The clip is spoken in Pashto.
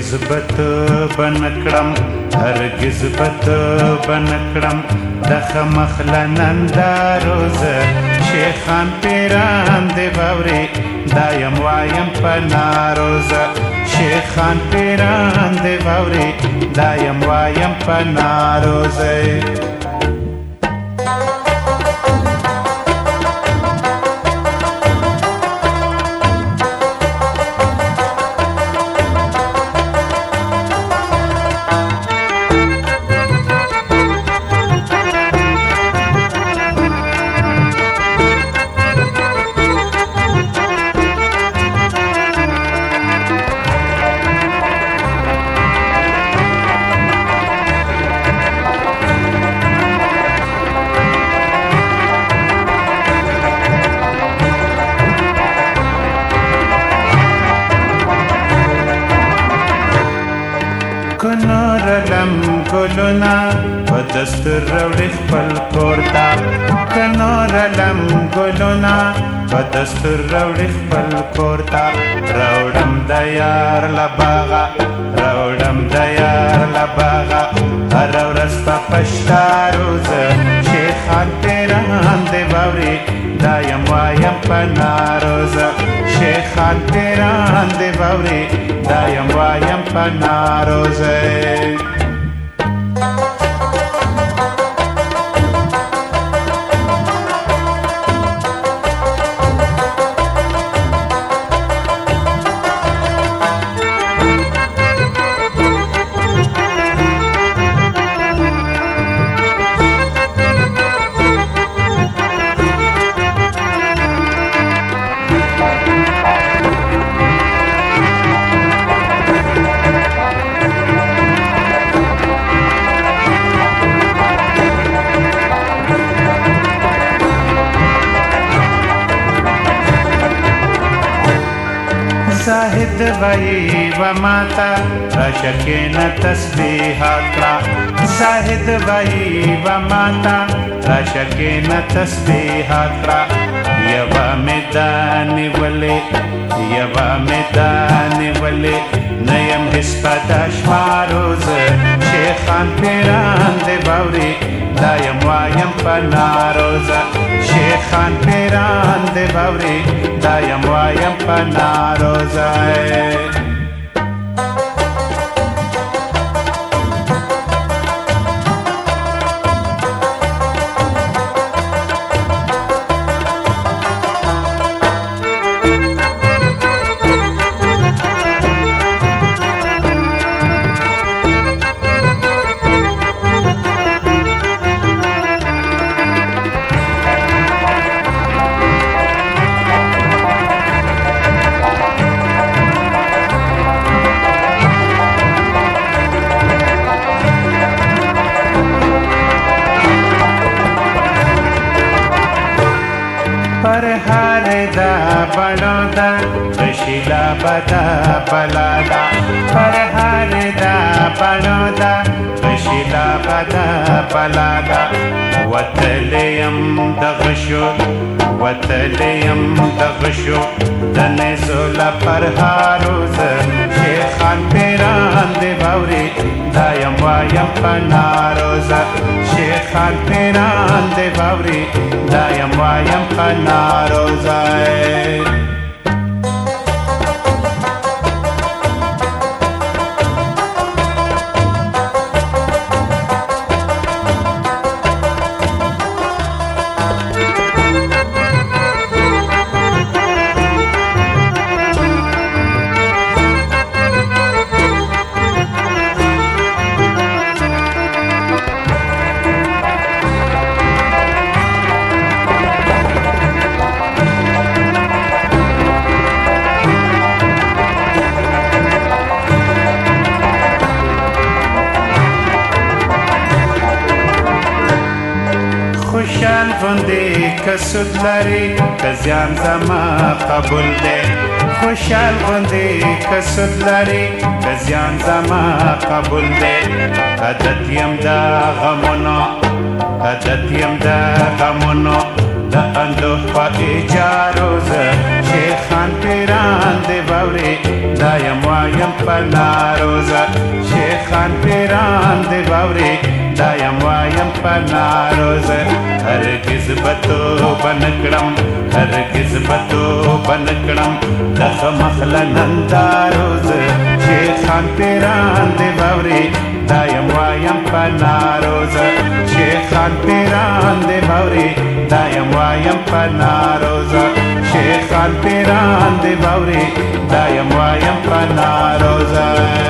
بت بنکړم هرگز بت بنکړم د خمخل ننداروز شیخان پیران دی باوري دایم وایم پناروز شیخان پیران دی باوري دایم وایم پناروز کنورلم ګلونه په دستور راوړي خپل کور ته کنورلم ګلونه په دستور راوړي خپل کور ته راوړم د یار له باغه راوړم د یار له باغه هره ورځ په پشتا روز شیخان پیران دی باوري دایم وایم په ناروزه شیخان پیران دی باوري دایم وایم په ناروزه زاهد وای و ماتا راشکین تسبیحات را زاهد وای و ماتا راشکین تسبیحات را یوا میدانی ولی یوا میدانی ولی نیم حس پداش ماروز شیخان پیران دی باوری دایم وایم پناروز شیخان پیران دی باوری دایم وایم پناروزه پر هر دا بڼو دا بشیلا بدا بلادا پر هر دا بڼو دا بشیلا بدا بلادا وتلیم دغشو وتلیم دغشو دنزولا پر هاروز شیخان پیران دی باوری دایم وایم پناروز شیخان پیران دی باوری دایم وایم پناروزه خوشحال غوندې که سود لري که زیان زما قبول دی خوشحال غوندې که سود لري که زیان زما قبول دی عادت یم د غمونو عادت یم د غمونو د اندوه په ایجارو زه شیخان پیران دی باوري دا یم وایم پناروزه شیخان پیران دی باوري دایم وایم پناروزه هرگز بتو بنکړم هرگز بتو بنکړم دغه مخله ننداروزه شیخان پیران دی باوري دایم وایم پناروزه شیخان پیران دی باوري دایم وایم پناروزه شیخان پیران دی باوري دایم وایم پناروزه